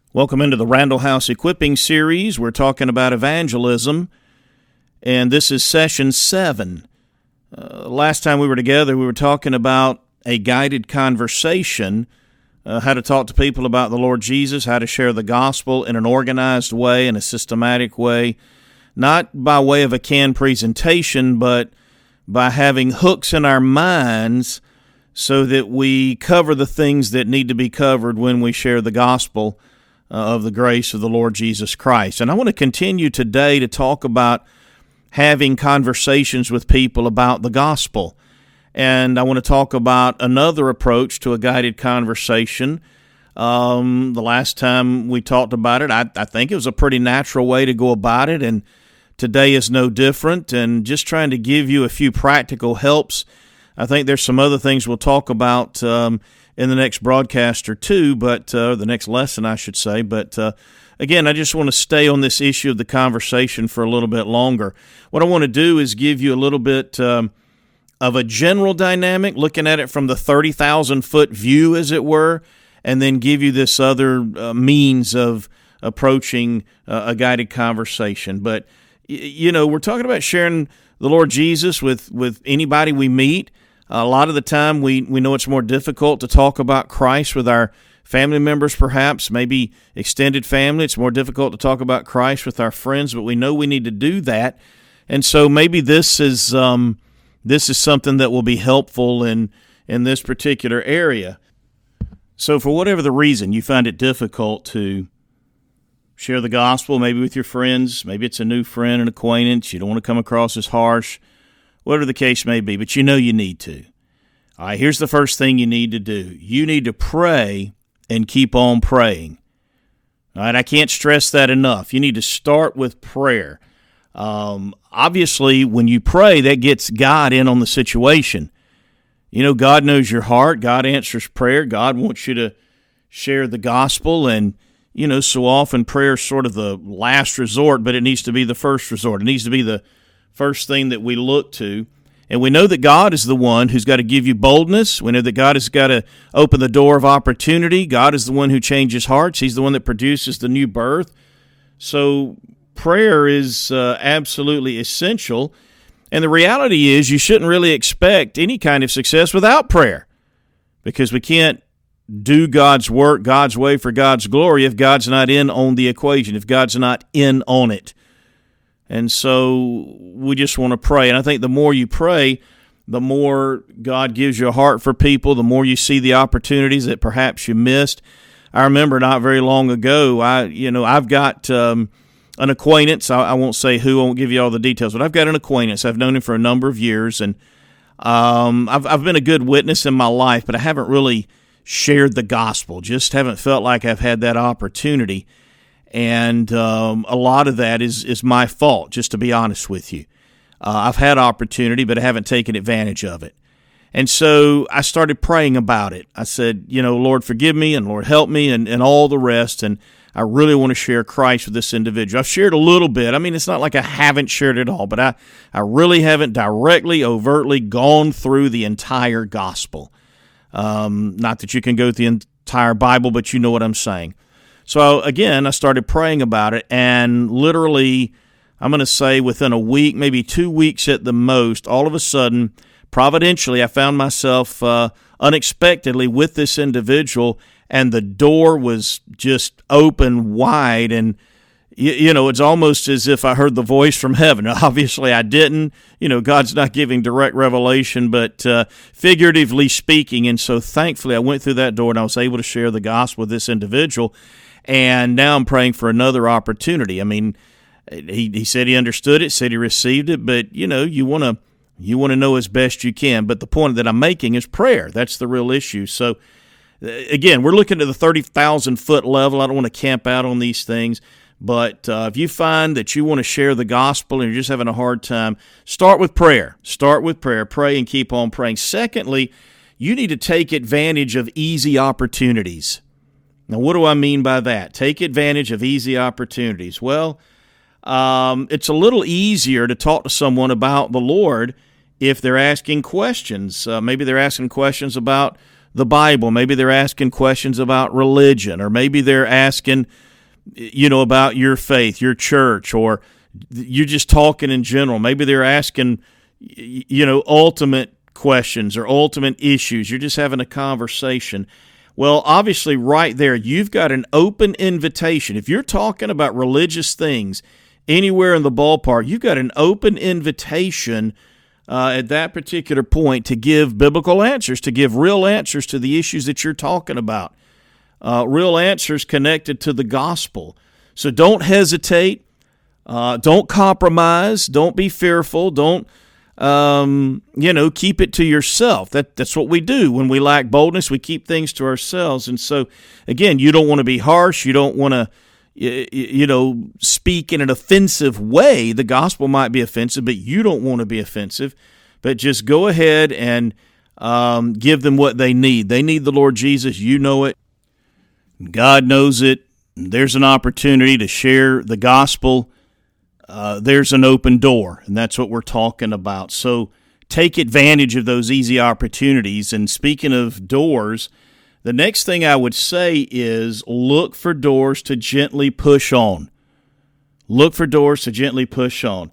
Welcome into the Randall House Equipping Series. We're talking about evangelism, and this is session 7. Last time we were together, we were talking about a guided conversation, how to talk to people about the Lord Jesus, how to share the gospel in an organized way, in a systematic way, not by way of a canned presentation, but by having hooks in our minds so that we cover the things that need to be covered when we share the gospel of the grace of the Lord Jesus Christ. And I want to continue today to talk about having conversations with people about the gospel. And I want to talk about another approach to a guided conversation. The last time we talked about it, I think it was a pretty natural way to go about it, and today is no different. And just trying to give you a few practical helps. I think there's some other things we'll talk about in the next broadcast or two, but the next lesson, I should say. But again, I just want to stay on this issue of the conversation for a little bit longer. What I want to do is give you a little bit of a general dynamic, looking at it from the 30,000-foot view, as it were, and then give you this other means of approaching a guided conversation. But, you know, we're talking about sharing the Lord Jesus with anybody we meet. A lot of the time, we know it's more difficult to talk about Christ with our family members, perhaps, maybe extended family. It's more difficult to talk about Christ with our friends, but we know we need to do that. And so maybe this is something that will be helpful in this particular area. So for whatever the reason, you find it difficult to share the gospel, maybe with your friends, maybe it's a new friend, an acquaintance, you don't want to come across as harsh, whatever the case may be, but you know you need to. All right, here's the first thing you need to do. You need to pray and keep on praying. All right, I can't stress that enough. You need to start with prayer. Obviously, when you pray, that gets God in on the situation. You know, God knows your heart. God answers prayer. God wants you to share the gospel, and you know, so often prayer is sort of the last resort, but it needs to be the first resort. It needs to be the first thing that we look to. And we know that God is the one who's got to give you boldness. We know that God has got to open the door of opportunity. God is the one who changes hearts. He's the one that produces the new birth. So prayer is absolutely essential. And the reality is you shouldn't really expect any kind of success without prayer, because we can't do God's work God's way for God's glory if God's not in on the equation, if God's not in on it. And so we just want to pray. And I think the more you pray, the more God gives you a heart for people, the more you see the opportunities that perhaps you missed. I remember not very long ago, I've got an acquaintance. I won't say who, I won't give you all the details, but I've got an acquaintance. I've known him for a number of years, and I've been a good witness in my life, but I haven't really shared the gospel. Just haven't felt like I've had that opportunity. And a lot of that is my fault, just to be honest with you. I've had opportunity, but I haven't taken advantage of it. And so I started praying about it. I said, Lord, forgive me, and Lord, help me, and all the rest. And I really want to share Christ with this individual. I've shared a little bit. I mean, it's not like I haven't shared it all, but I really haven't directly, overtly gone through the entire gospel. Not that you can go through the entire Bible, but you know what I'm saying. So again, I started praying about it, and literally, I'm going to say within a week, maybe 2 weeks at the most, all of a sudden, providentially, I found myself unexpectedly with this individual, and the door was just open wide, and it's almost as if I heard the voice from heaven. Obviously, I didn't. God's not giving direct revelation, but figuratively speaking, and so thankfully, I went through that door, and I was able to share the gospel with this individual. And now I'm praying for another opportunity. I mean, he said he understood it, said he received it, but you want to know as best you can. But the point that I'm making is prayer. That's the real issue. So again, we're looking at the 30,000-foot level. I don't want to camp out on these things, but if you find that you want to share the gospel and you're just having a hard time, start with prayer. Start with prayer. Pray and keep on praying. Secondly, you need to take advantage of easy opportunities. Now, what do I mean by that? Take advantage of easy opportunities. Well, it's a little easier to talk to someone about the Lord if they're asking questions. Maybe they're asking questions about the Bible. Maybe they're asking questions about religion, or maybe they're asking, about your faith, your church, or you're just talking in general. Maybe they're asking, ultimate questions or ultimate issues. You're just having a conversation. Well, obviously right there, you've got an open invitation. If you're talking about religious things anywhere in the ballpark, you've got an open invitation at that particular point to give biblical answers, to give real answers to the issues that you're talking about, real answers connected to the gospel. So don't hesitate, don't compromise, don't be fearful, don't keep it to yourself. That's what we do. When we lack boldness, we keep things to ourselves. And so, again, you don't want to be harsh. You don't want to speak in an offensive way. The gospel might be offensive, but you don't want to be offensive. But just go ahead and give them what they need. They need the Lord Jesus. You know it. God knows it. There's an opportunity to share the gospel. There's an open door, and that's what we're talking about. So take advantage of those easy opportunities. And speaking of doors, the next thing I would say is look for doors to gently push on. Look for doors to gently push on.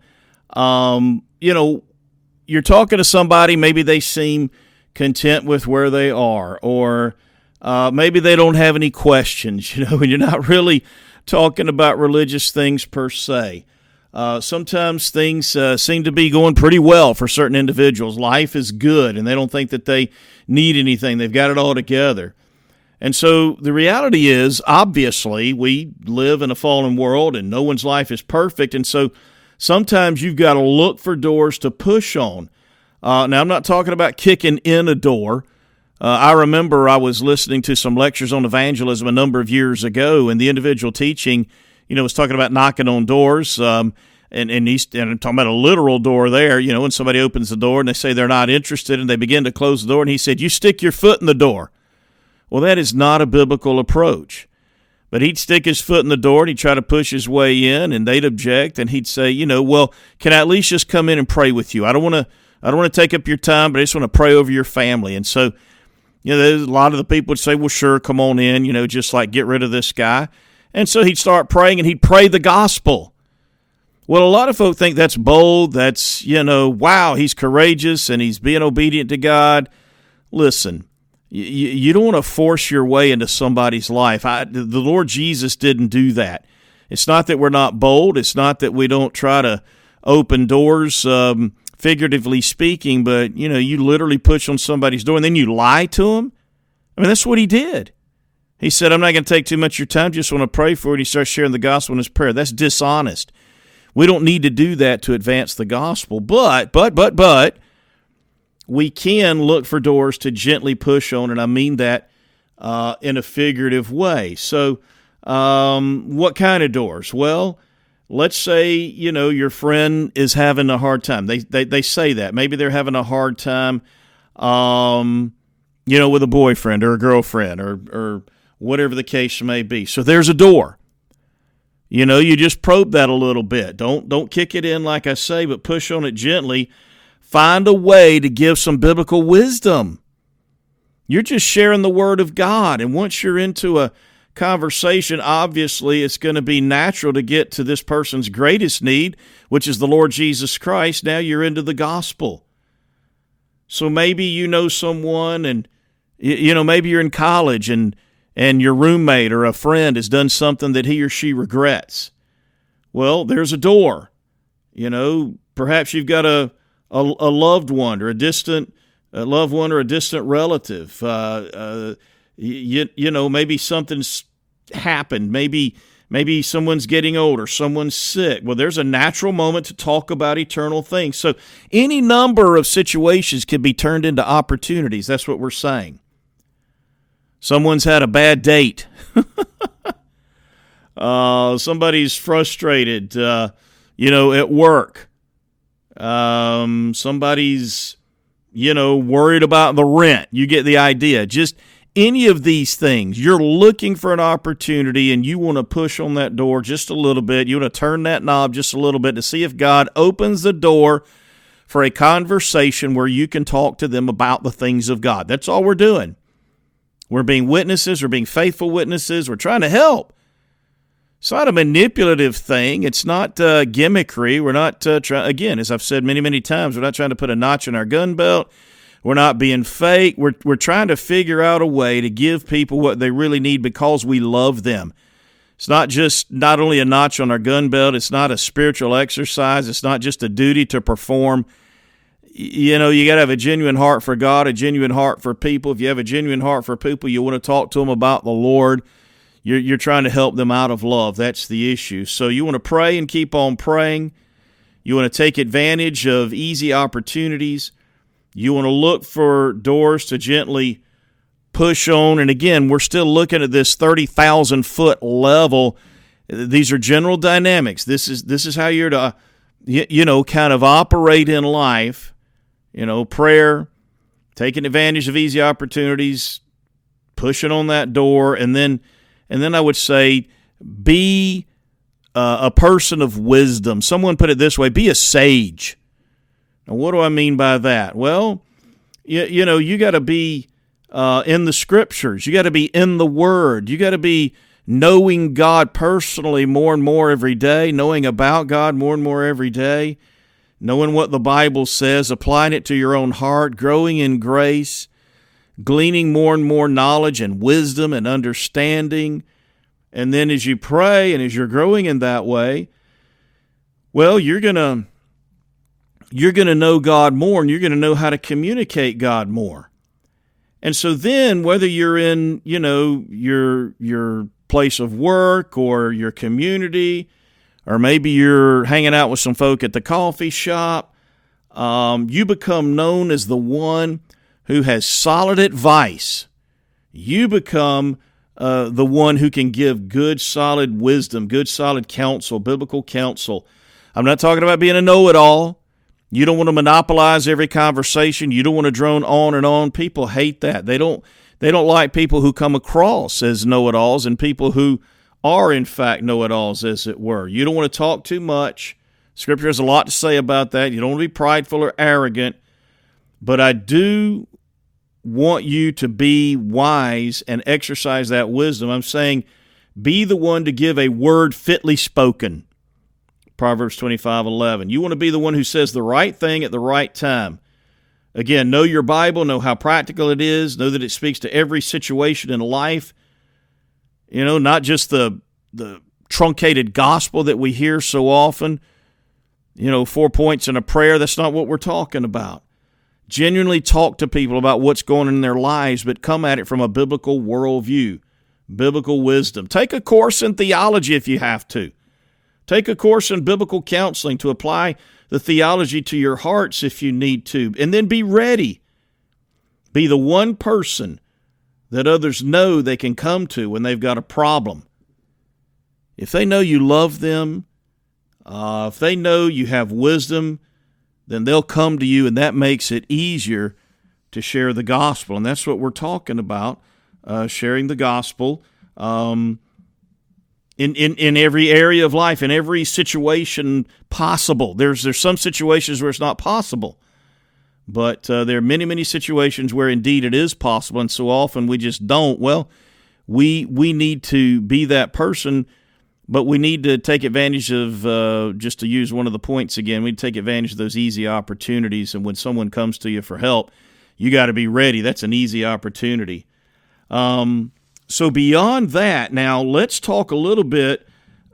You're talking to somebody, maybe they seem content with where they are, or maybe they don't have any questions, and you're not really talking about religious things per se. Sometimes things seem to be going pretty well for certain individuals. Life is good, and they don't think that they need anything. They've got it all together. And so the reality is, obviously, we live in a fallen world, and no one's life is perfect. And so sometimes you've got to look for doors to push on. Now, I'm not talking about kicking in a door. I remember I was listening to some lectures on evangelism a number of years ago, and the individual teaching was talking about knocking on doors, and I'm talking about a literal door there, when somebody opens the door and they say they're not interested and they begin to close the door, and he said, you stick your foot in the door. Well, that is not a biblical approach. But he'd stick his foot in the door and he'd try to push his way in, and they'd object, and he'd say, well, can I at least just come in and pray with you? I don't want to take up your time, but I just want to pray over your family. And so, there's a lot of the people would say, well, sure, come on in, just like get rid of this guy. And so he'd start praying, and he'd pray the gospel. Well, a lot of folk think that's bold. That's, wow, he's courageous, and he's being obedient to God. Listen, you don't want to force your way into somebody's life. The Lord Jesus didn't do that. It's not that we're not bold. It's not that we don't try to open doors, figuratively speaking, but, you literally push on somebody's door, and then you lie to them. I mean, that's what he did. He said, I'm not going to take too much of your time, just want to pray for it. He starts sharing the gospel in his prayer. That's dishonest. We don't need to do that to advance the gospel. But, we can look for doors to gently push on, and I mean that in a figurative way. So what kind of doors? Well, let's say, your friend is having a hard time. They say that. Maybe they're having a hard time, with a boyfriend or a girlfriend or whatever the case may be. So there's a door. You just probe that a little bit. Don't kick it in, like I say, but push on it gently. Find a way to give some biblical wisdom. You're just sharing the Word of God, and once you're into a conversation, obviously it's going to be natural to get to this person's greatest need, which is the Lord Jesus Christ. Now you're into the gospel. So maybe someone, and maybe you're in college, and your roommate or a friend has done something that he or she regrets. Well, there's a door. Perhaps you've got a loved one or a distant loved one or a distant relative. Maybe something's happened. Maybe someone's getting older, someone's sick. Well, there's a natural moment to talk about eternal things. So any number of situations can be turned into opportunities. That's what we're saying. Someone's had a bad date. Somebody's frustrated, at work. Somebody's, worried about the rent. You get the idea. Just any of these things, you're looking for an opportunity, and you want to push on that door just a little bit. You want to turn that knob just a little bit to see if God opens the door for a conversation where you can talk to them about the things of God. That's all we're doing. We're being witnesses. We're being faithful witnesses. We're trying to help. It's not a manipulative thing. It's not gimmickry. We're not trying. Again, as I've said many, many times, we're not trying to put a notch in our gun belt. We're not being fake. We're trying to figure out a way to give people what they really need because we love them. It's not only a notch on our gun belt. It's not a spiritual exercise. It's not just a duty to perform. You know, you got to have a genuine heart for God, a genuine heart for people. If you have a genuine heart for people, you want to talk to them about the Lord. You're trying to help them out of love. That's the issue. So you want to pray and keep on praying. You want to take advantage of easy opportunities. You want to look for doors to gently push on. And again, we're still looking at this 30,000-foot level. These are general dynamics. This is how you're to, kind of operate in life. Prayer, taking advantage of easy opportunities, pushing on that door, and then I would say be a person of wisdom. Someone put it this way: be a sage. Now, what do I mean by that? Well, you got to be in the Scriptures. You got to be in the Word. You got to be knowing God personally more and more every day, knowing about God more and more every day, knowing what the Bible says, applying it to your own heart, growing in grace, gleaning more and more knowledge and wisdom and understanding. And then as you pray and as you're growing in that way, well, you're going to know God more, and you're going to know how to communicate God more. And so then whether you're in, your place of work or your community, or maybe you're hanging out with some folk at the coffee shop, you become known as the one who has solid advice. You become the one who can give good, solid wisdom, good, solid counsel, biblical counsel. I'm not talking about being a know-it-all. You don't want to monopolize every conversation. You don't want to drone on and on. People hate that. They don't like people who come across as know-it-alls and people who are, in fact, know-it-alls, as it were. You don't want to talk too much. Scripture has a lot to say about that. You don't want to be prideful or arrogant. But I do want you to be wise and exercise that wisdom. I'm saying be the one to give a word fitly spoken. Proverbs 25:11. You want to be the one who says the right thing at the right time. Again, know your Bible, know how practical it is, know that it speaks to every situation in life. Not just the truncated gospel that we hear so often. 4 points in a prayer, that's not what we're talking about. Genuinely talk to people about what's going on in their lives, but come at it from a biblical worldview, biblical wisdom. Take a course in theology if you have to. Take a course in biblical counseling to apply the theology to your hearts if you need to. And then be ready. Be the one person that others know they can come to when they've got a problem. If they know you love them, if they know you have wisdom, then they'll come to you, and that makes it easier to share the gospel. And that's what we're talking about, sharing the gospel in every area of life, in every situation possible. There's some situations where it's not possible, but there are many, many situations where indeed it is possible, and so often we just don't. Well, we need to be that person, but we need to take advantage of, just to use one of the points again, we take advantage of those easy opportunities, and when someone comes to you for help, you got to be ready. That's an easy opportunity. So beyond that, now let's talk a little bit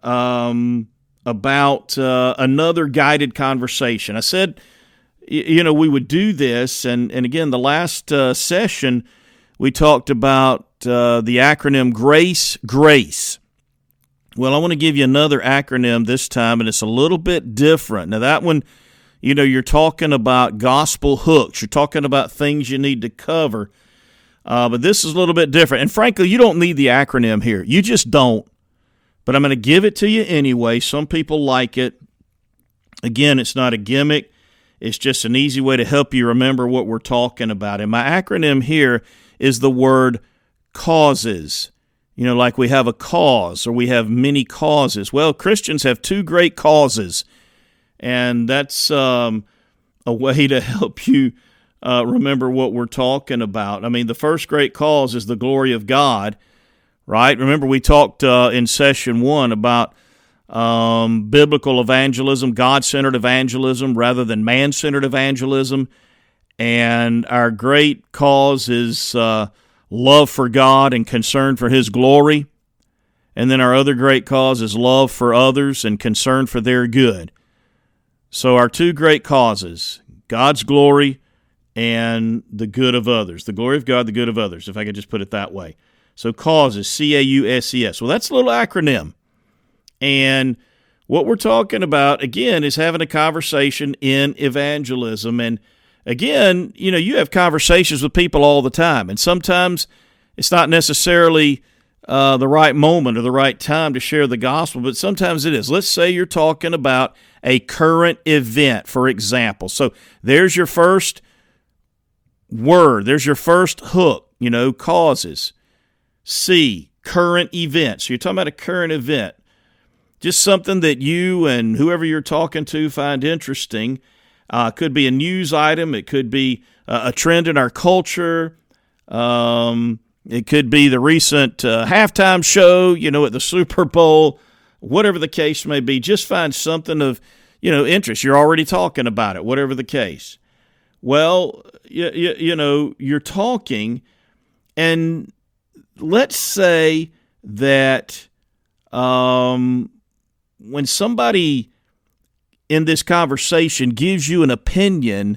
about another guided conversation. I said, we would do this, and again, the last session, we talked about the acronym GRACE. Well, I want to give you another acronym this time, and it's a little bit different. Now, that one, you're talking about gospel hooks. You're talking about things you need to cover. But this is a little bit different. And frankly, you don't need the acronym here. You just don't. But I'm going to give it to you anyway. Some people like it. Again, it's not a gimmick. It's just an easy way to help you remember what we're talking about. And my acronym here is the word causes. Like we have a cause or we have many causes. Well, Christians have two great causes. And that's a way to help you remember what we're talking about. I mean, the first great cause is the glory of God, right? Remember, we talked in session 1 about biblical evangelism, God-centered evangelism rather than man-centered evangelism. And our great cause is love for God and concern for His glory. And then our other great cause is love for others and concern for their good. So our two great causes, God's glory and the good of others. The glory of God, the good of others, if I could just put it that way. So causes, C-A-U-S-E-S. Well, that's a little acronym. And what we're talking about, again, is having a conversation in evangelism. And again, you have conversations with people all the time. And sometimes it's not necessarily the right moment or the right time to share the gospel, but sometimes it is. Let's say you're talking about a current event, for example. So there's your first word. There's your first hook, causes. C, current event. So you're talking about a current event. Just something that you and whoever you're talking to find interesting. Could be a news item. It could be a trend in our culture. It could be the recent halftime show, at the Super Bowl, whatever the case may be. Just find something of, interest. You're already talking about it, whatever the case. Well, you're talking, and let's say that when somebody in this conversation gives you an opinion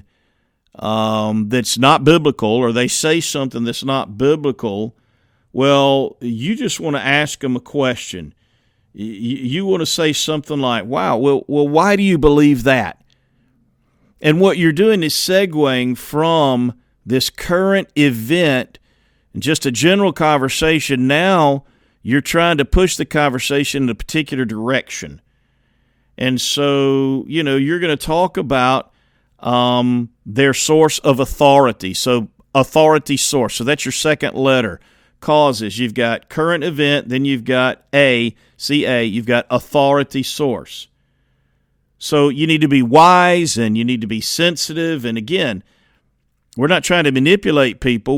that's not biblical, or they say something that's not biblical, well, you just want to ask them a question. You want to say something like, wow, well, why do you believe that? And what you're doing is segueing from this current event and just a general conversation. Now you're trying to push the conversation in a particular direction. And so, you're going to talk about their source of authority. So authority source. So that's your second letter. Causes. You've got current event, then you've got C-A, you've got authority source. So you need to be wise and you need to be sensitive. And again, we're not trying to manipulate people.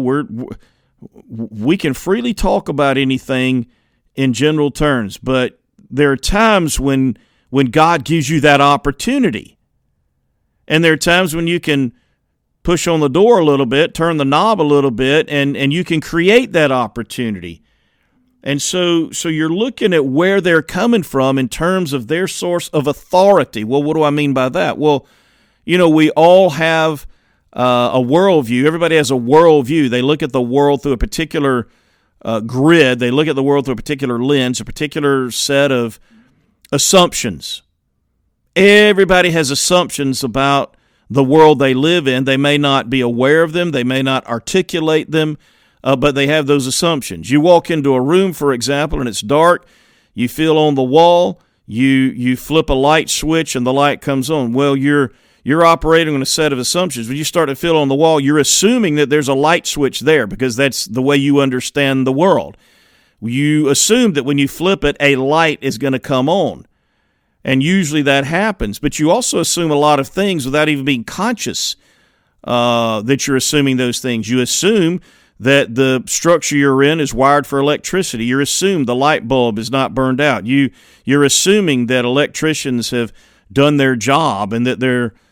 We can freely talk about anything in general terms, but there are times when God gives you that opportunity. And there are times when you can push on the door a little bit, turn the knob a little bit, and you can create that opportunity. And so you're looking at where they're coming from in terms of their source of authority. Well, what do I mean by that? Well, we all have a worldview. Everybody has a worldview. They look at the world through a particular grid. They look at the world through a particular lens, a particular set of assumptions. Everybody has assumptions about the world they live in. They may not be aware of them. They may not articulate them, but they have those assumptions. You walk into a room, for example, and it's dark. You feel on the wall. You flip a light switch, and the light comes on. Well, you're operating on a set of assumptions. When you start to feel on the wall, you're assuming that there's a light switch there because that's the way you understand the world. You assume that when you flip it, a light is going to come on. And usually that happens. But you also assume a lot of things without even being conscious that you're assuming those things. You assume that the structure you're in is wired for electricity. You assume the light bulb is not burned out. You're assuming that electricians have done their job and that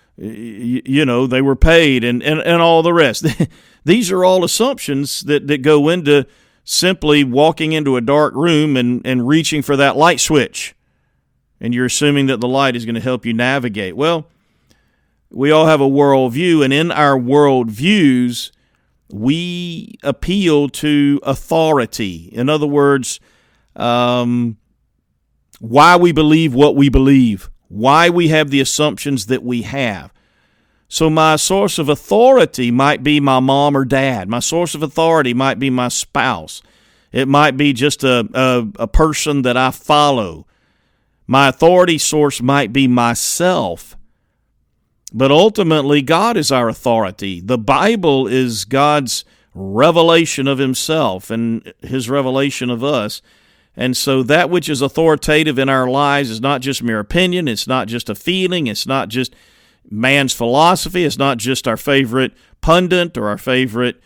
they were paid and all the rest. These are all assumptions that go into simply walking into a dark room and reaching for that light switch. And you're assuming that the light is going to help you navigate. Well, we all have a worldview, and in our worldviews, we appeal to authority. In other words, why we believe what we believe, why we have the assumptions that we have. So my source of authority might be my mom or dad. My source of authority might be my spouse. It might be just a person that I follow. My authority source might be myself. But ultimately, God is our authority. The Bible is God's revelation of Himself and His revelation of us. And so that which is authoritative in our lives is not just mere opinion. It's not just a feeling. It's not just, man's philosophy. It's not just our favorite pundit or our favorite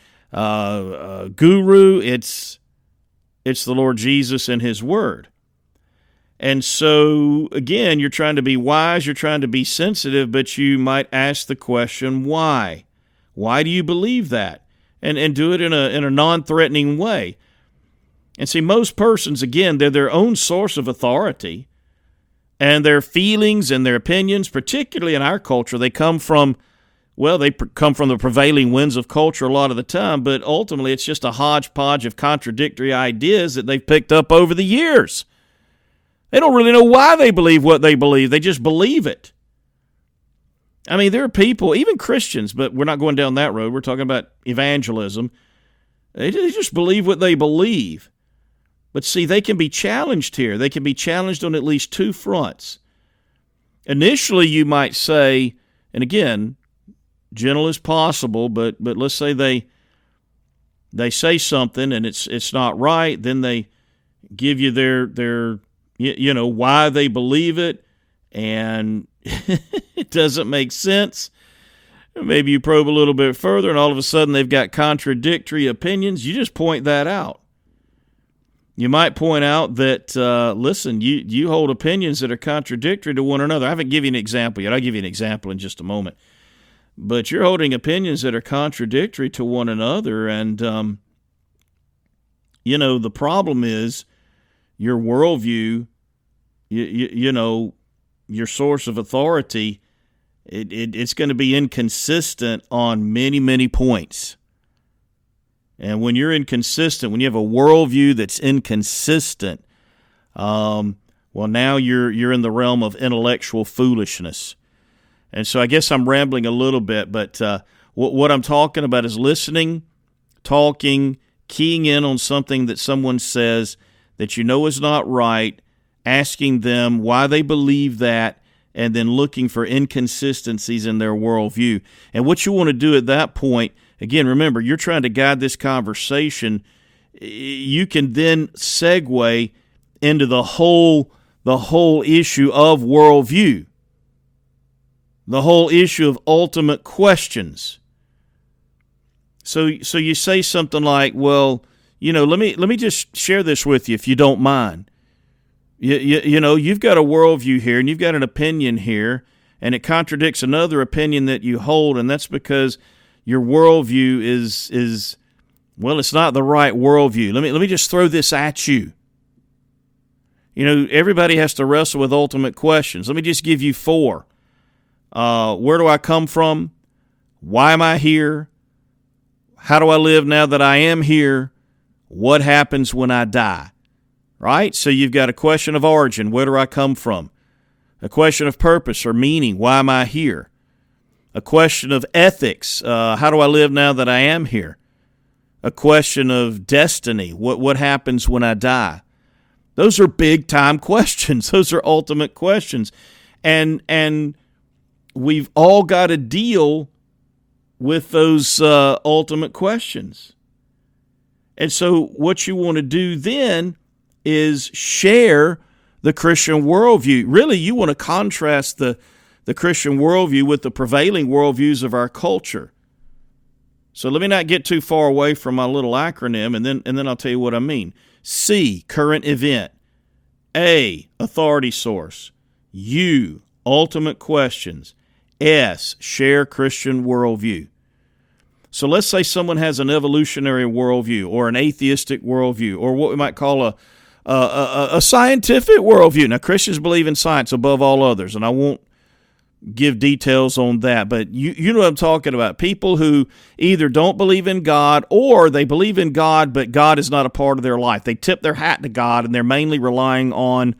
guru. It's the Lord Jesus and His Word. And so, again, you're trying to be wise, you're trying to be sensitive, but you might ask the question, why? Why do you believe that? And do it in a non-threatening way. And see, most persons, again, they're their own source of authority. And their feelings and their opinions, particularly in our culture, they come from the prevailing winds of culture a lot of the time, but ultimately it's just a hodgepodge of contradictory ideas that they've picked up over the years. They don't really know why they believe what they believe. They just believe it. I mean, there are people, even Christians, but we're not going down that road. We're talking about evangelism. They just believe what they believe. But see, they can be challenged here. They can be challenged on at least two fronts. Initially, you might say, and again, gentle as possible, but let's say they say something and it's not right, then they give you their why they believe it, and it doesn't make sense. Maybe you probe a little bit further, and all of a sudden they've got contradictory opinions. You just point that out. You might point out that, listen, you hold opinions that are contradictory to one another. I haven't given you an example yet. I'll give you an example in just a moment. But you're holding opinions that are contradictory to one another, and, the problem is your worldview, your source of authority, it's going to be inconsistent on many, many points. And when you're inconsistent, when you have a worldview that's inconsistent, now you're in the realm of intellectual foolishness. And so I guess I'm rambling a little bit, but what I'm talking about is listening, talking, keying in on something that someone says that you know is not right, asking them why they believe that, and then looking for inconsistencies in their worldview. And what you want to do at that point, again, remember, you're trying to guide this conversation. You can then segue into the whole issue of worldview, the whole issue of ultimate questions. So you say something like, well, let me just share this with you if you don't mind. You've got a worldview here and you've got an opinion here, and it contradicts another opinion that you hold, and that's because your worldview is it's not the right worldview. Let me just throw this at you. Everybody has to wrestle with ultimate questions. Let me just give you 4. Where do I come from? Why am I here? How do I live now that I am here? What happens when I die? Right? So you've got a question of origin. Where do I come from? A question of purpose or meaning. Why am I here? A question of ethics. How do I live now that I am here? A question of destiny. What happens when I die? Those are big-time questions. Those are ultimate questions. And we've all got to deal with those ultimate questions. And so what you want to do then is share the Christian worldview. Really, you want to contrast the Christian worldview with the prevailing worldviews of our culture. So let me not get too far away from my little acronym, and then I'll tell you what I mean. C, current event. A, authority source. U, ultimate questions. S, share Christian worldview. So let's say someone has an evolutionary worldview or an atheistic worldview or what we might call a scientific worldview. Now, Christians believe in science above all others, and I won't give details on that, but you know what I'm talking about. People who either don't believe in God or they believe in God, but God is not a part of their life. They tip their hat to God, and they're mainly relying on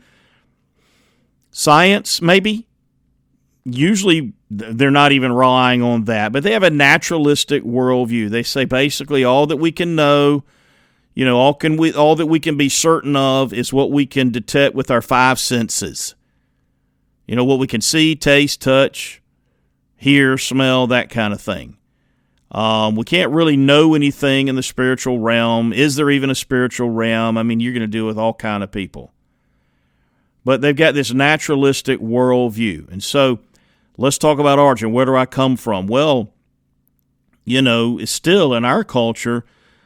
science, maybe. Usually they're not even relying on that, but they have a naturalistic worldview. They say basically all that we can know, all that we can be certain of is what we can detect with our 5 senses. What we can see, taste, touch, hear, smell, that kind of thing. We can't really know anything in the spiritual realm. Is there even a spiritual realm? I mean, you're going to deal with all kind of people. But they've got this naturalistic worldview. And so Let's talk about origin. Where do I come from? Well, it's still in our culture,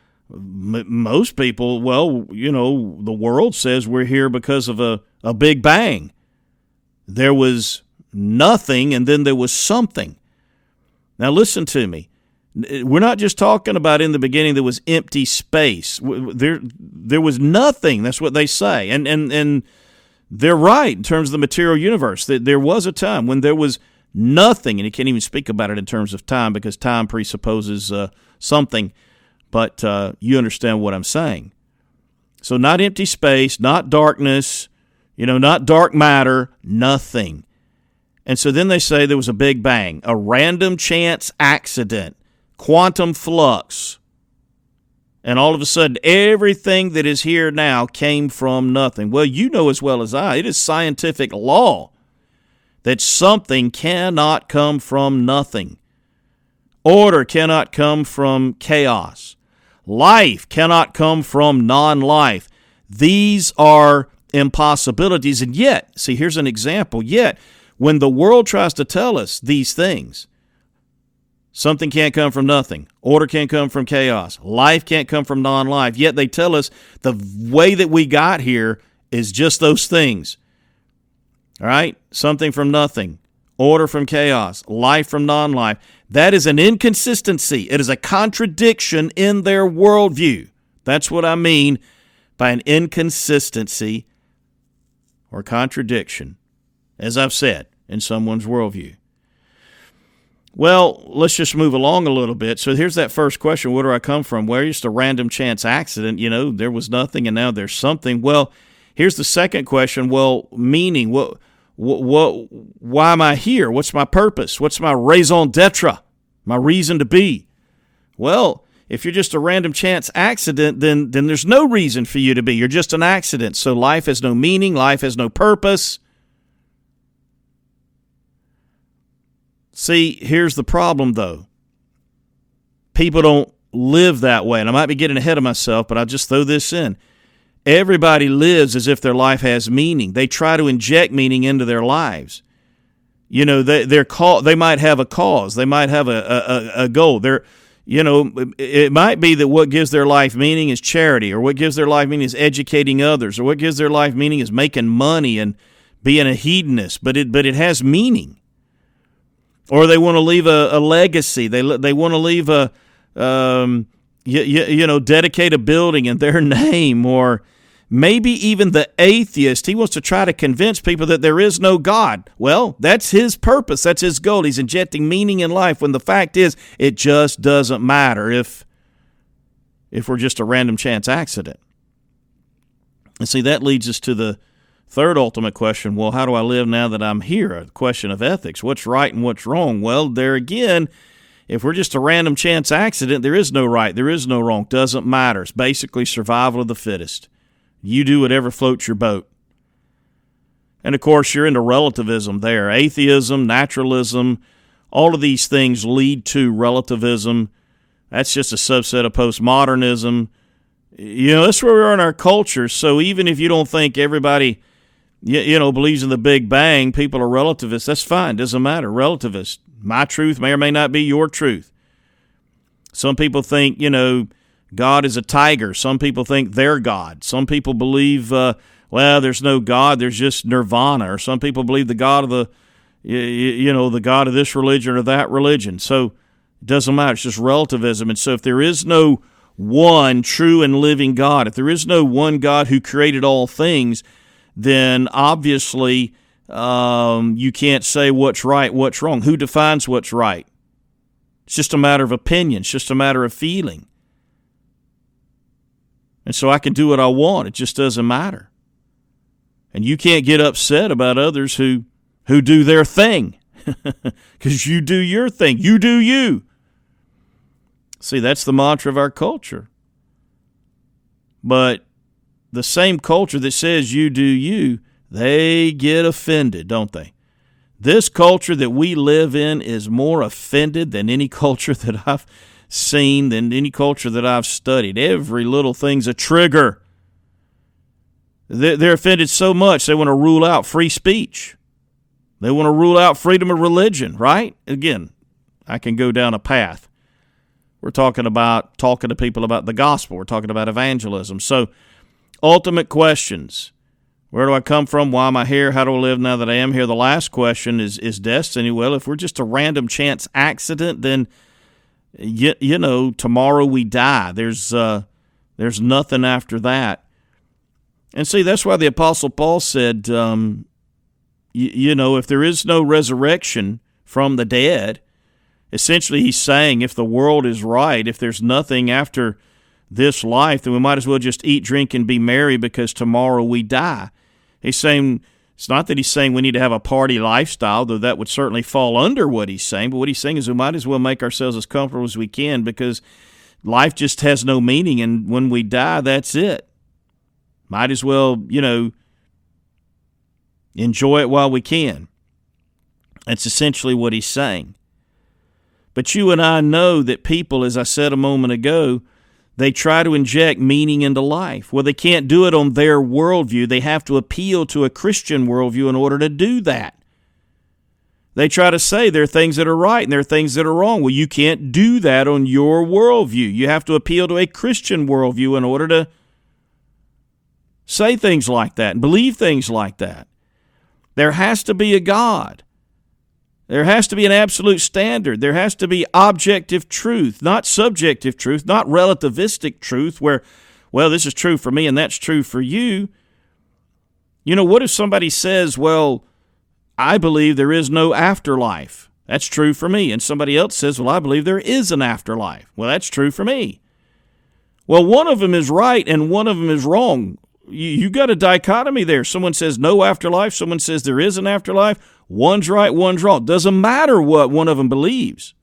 most people, the world says we're here because of a big bang. There was nothing, and then there was something. Now listen to me. We're not just talking about in the beginning there was empty space. There was nothing. That's what they say. And they're right in terms of the material universe. There was a time when there was nothing, and you can't even speak about it in terms of time because time presupposes something, but you understand what I'm saying. So not empty space, not darkness, not dark matter, nothing. And so then they say there was a big bang, a random chance accident, quantum flux. And all of a sudden, everything that is here now came from nothing. Well, you know as well as I, it is scientific law that something cannot come from nothing. Order cannot come from chaos. Life cannot come from non-life. These are impossibilities. And yet, see, here's an example. Yet, when the world tries to tell us these things, something can't come from nothing. Order can't come from chaos. Life can't come from non-life. Yet they tell us the way that we got here is just those things. All right? Something from nothing. Order from chaos. Life from non-life. That is an inconsistency. It is a contradiction in their worldview. That's what I mean by an inconsistency or contradiction, as I've said, in someone's worldview. Well, let's just move along a little bit. So here's that first question. Where do I come from? Well, just a random chance accident. There was nothing and now there's something. Well, here's the second question. Well, meaning, why am I here? What's my purpose? What's my raison d'etre? My reason to be? Well, if you're just a random chance accident, then there's no reason for you to be. You're just an accident. So life has no meaning. Life has no purpose. See, here's the problem, though. People don't live that way. And I might be getting ahead of myself, but I'll just throw this in. Everybody lives as if their life has meaning. They try to inject meaning into their lives. They might have a cause. They might have a goal. It might be that what gives their life meaning is charity, or what gives their life meaning is educating others, or what gives their life meaning is making money and being a hedonist. But it has meaning. Or they want to leave a legacy. They want to leave dedicate a building in their name. Or maybe even the atheist, he wants to try to convince people that there is no God. Well, that's his purpose. That's his goal. He's injecting meaning in life when the fact is it just doesn't matter if we're just a random chance accident. And see, that leads us to the third ultimate question. Well, how do I live now that I'm here? A question of ethics. What's right and what's wrong? Well, there again, if we're just a random chance accident, there is no right, there is no wrong. Doesn't matter. It's basically survival of the fittest. You do whatever floats your boat. And of course, you're into relativism there. Atheism, naturalism, all of these things lead to relativism. That's just a subset of postmodernism. That's where we are in our culture. So even if you don't think everybody believes in the Big Bang, people are relativists. That's fine. Doesn't matter. Relativist. My truth may or may not be your truth. Some people think, God is a tiger. Some people think they're God. Some people believe, there's no God. There's just nirvana. Or some people believe the God of the God of this religion or that religion. So it doesn't matter. It's just relativism. And so if there is no one true and living God, if there is no one God who created all things, then obviously you can't say what's right, what's wrong. Who defines what's right? It's just a matter of opinion. It's just a matter of feeling. And so I can do what I want. It just doesn't matter. And you can't get upset about others who do their thing because you do your thing. You do you. See, that's the mantra of our culture. But the same culture that says you do you, they get offended, don't they? This culture that we live in is more offended than any culture that I've seen, than any culture that I've studied. Every little thing's a trigger. They're offended so much they want to rule out free speech. They want to rule out freedom of religion, right? Again, I can go down a path. We're talking about talking to people about the gospel. We're talking about evangelism. So, ultimate questions. Where do I come from? Why am I here? How do I live now that I am here? The last question is destiny. Well, if we're just a random chance accident, then, you know, tomorrow we die. There's nothing after that. And see, that's why the Apostle Paul said, you know, if there is no resurrection from the dead, essentially he's saying if the world is right, if there's nothing after this life, then we might as well just eat, drink, and be merry because tomorrow we die. He's saying, it's not that he's saying we need to have a party lifestyle, though that would certainly fall under what he's saying, but what he's saying is we might as well make ourselves as comfortable as we can because life just has no meaning, and when we die, that's it. Might as well, you know, enjoy it while we can. That's essentially what he's saying. But you and I know that people, as I said a moment ago, they try to inject meaning into life. Well, they can't do it on their worldview. They have to appeal to a Christian worldview in order to do that. They try to say there are things that are right and there are things that are wrong. Well, you can't do that on your worldview. You have to appeal to a Christian worldview in order to say things like that and believe things like that. There has to be a God. There has to be an absolute standard. There has to be objective truth, not subjective truth, not relativistic truth where, well, this is true for me and that's true for you. You know, what if somebody says, well, I believe there is no afterlife. That's true for me. And somebody else says, well, I believe there is an afterlife. Well, that's true for me. Well, one of them is right and one of them is wrong. You got a dichotomy there. Someone says no afterlife. Someone says there is an afterlife. One's right, one's wrong. Doesn't matter what one of them believes.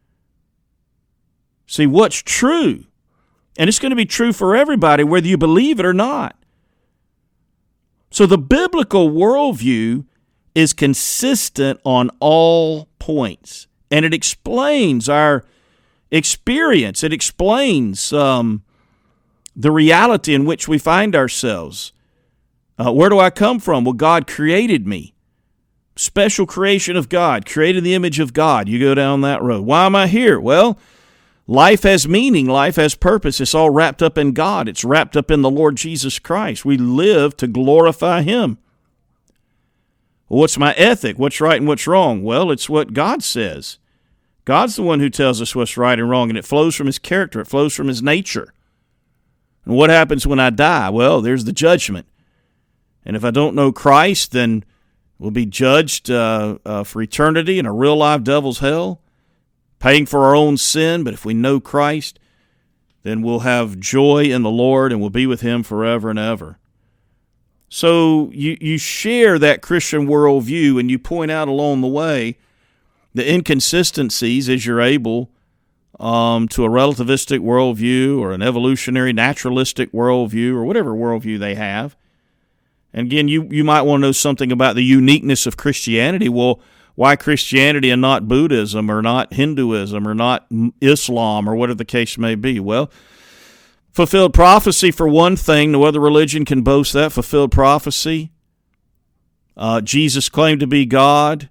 See, what's true? And it's going to be true for everybody, whether you believe it or not. So the biblical worldview is consistent on all points. And it explains our experience. It explains the reality in which we find ourselves. Where do I come from? Well, God created me. Special creation of God, created in the image of God. You go down that road. Why am I here? Well, life has meaning. Life has purpose. It's all wrapped up in God. It's wrapped up in the Lord Jesus Christ. We live to glorify Him. Well, what's my ethic? What's right and what's wrong? Well, it's what God says. God's the one who tells us what's right and wrong, and it flows from His character. It flows from His nature. And what happens when I die? Well, there's the judgment. And if I don't know Christ, then we'll be judged for eternity in a real live devil's hell, paying for our own sin. But if we know Christ, then we'll have joy in the Lord and we'll be with Him forever and ever. So you share that Christian worldview and you point out along the way the inconsistencies as you're able to a relativistic worldview or an evolutionary naturalistic worldview or whatever worldview they have. And again, you might want to know something about the uniqueness of Christianity. Well, why Christianity and not Buddhism or not Hinduism or not Islam or whatever the case may be? Well, fulfilled prophecy for one thing. No other religion can boast that. Fulfilled prophecy. Jesus claimed to be God.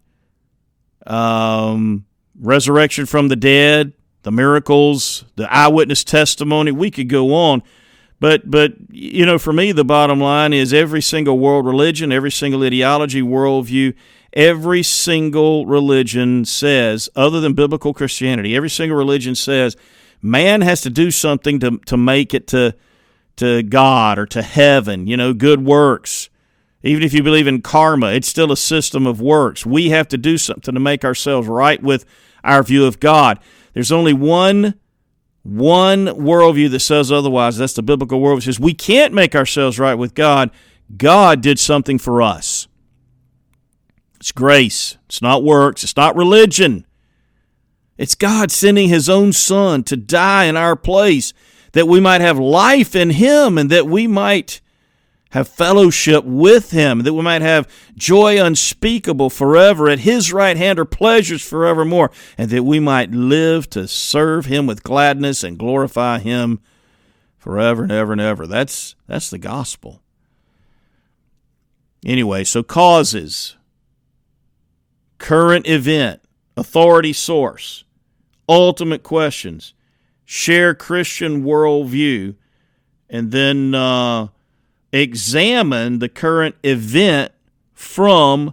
Resurrection from the dead. The miracles. The eyewitness testimony. We could go on. But you know, for me, the bottom line is every single world religion, every single ideology, worldview, every single religion says, other than biblical Christianity, every single religion says man has to do something to make it to God or to heaven, you know, good works. Even if you believe in karma, it's still a system of works. We have to do something to make ourselves right with our view of God. There's only one worldview that says otherwise. That's the biblical worldview. It says we can't make ourselves right with God. God did something for us. It's grace. It's not works. It's not religion. It's God sending His own Son to die in our place that we might have life in Him and that we might have fellowship with Him, that we might have joy unspeakable forever at His right hand or pleasures forevermore, and that we might live to serve Him with gladness and glorify Him forever and ever and ever. That's the gospel. Anyway, so causes. current event, authority source, ultimate questions, share Christian worldview, and then examine the current event from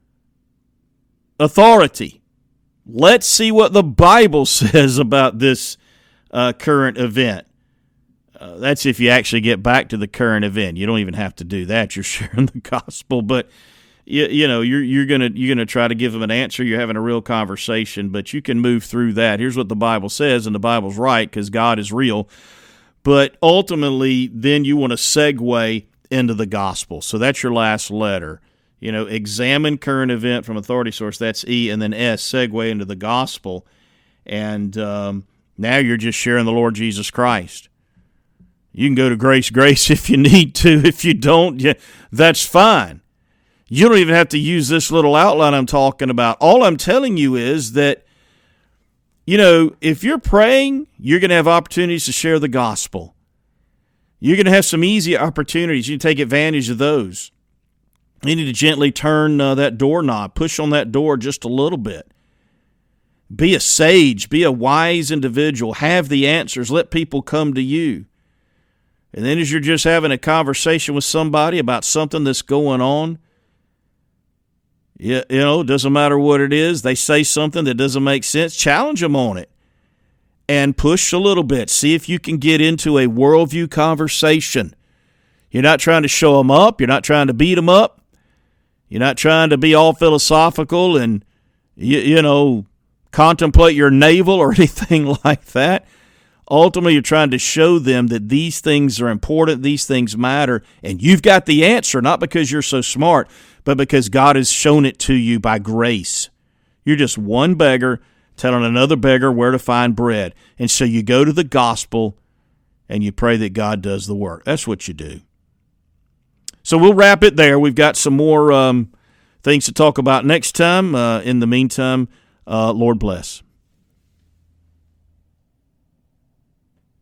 authority. Let's see what the Bible says about this current event. That's if you actually get back to the current event. You don't even have to do that. You're sharing the gospel, but you're gonna try to give them an answer. You're having a real conversation, but you can move through that. Here's what the Bible says, and the Bible's right because God is real. But ultimately, then you want to segue into the gospel. So that's your last letter. Examine current event from authority source. That's E, and then S, segue into the gospel. And now you're just sharing the Lord Jesus Christ. You can go to grace if you need to. If you don't, that's fine. You don't even have to use this little outline I'm talking about. All I'm telling you is that, if you're praying, you're going to have opportunities to share the gospel. You're going to have some easy opportunities. You take advantage of those. You need to gently turn that doorknob, push on that door just a little bit. Be a sage, be a wise individual, have the answers, let people come to you. And then as you're just having a conversation with somebody about something that's going on, it doesn't matter what it is, they say something that doesn't make sense, challenge them on it and push a little bit. See if you can get into a worldview conversation. You're not trying to show them up. You're not trying to beat them up. You're not trying to be all philosophical and, contemplate your navel or anything like that. Ultimately, you're trying to show them that these things are important, these things matter, and you've got the answer, not because you're so smart, but because God has shown it to you by grace. You're just one beggar telling another beggar where to find bread. And so you go to the gospel and you pray that God does the work. That's what you do. So we'll wrap it there. We've got some more things to talk about next time. In the meantime, Lord bless.